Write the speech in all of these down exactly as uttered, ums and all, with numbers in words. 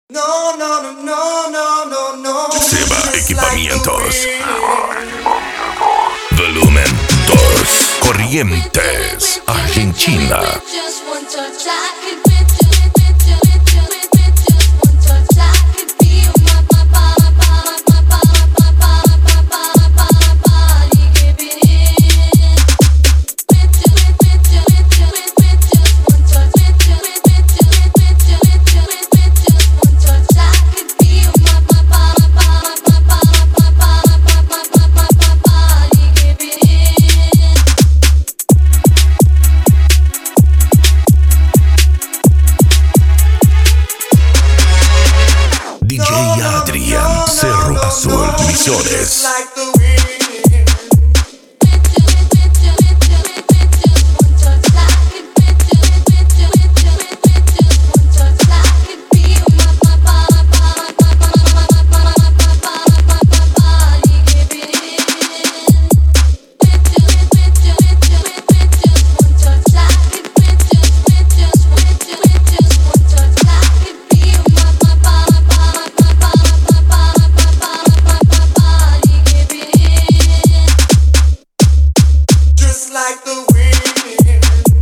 No, no, no, no, no, no, no. Seba Equipamientos. Volumen dos. Corrientes, Argentina. D J Adrian, Cerro Azul, Misiones. Like the wind.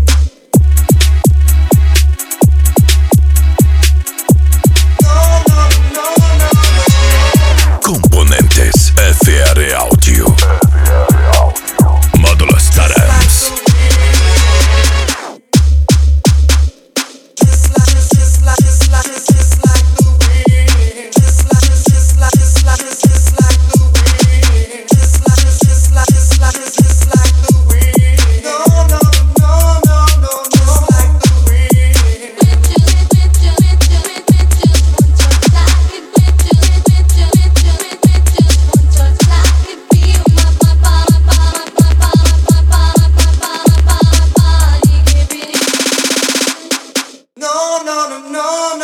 No, no, no, no, no. Componentes F R Audio. Módulo Starams. Just like, just like, just like, just like the wind. Just like, just like, just like, just like the wind. Just like, just like, just like, just like the wind. No, no, no, no, no, just like the wind. No, no, no, no.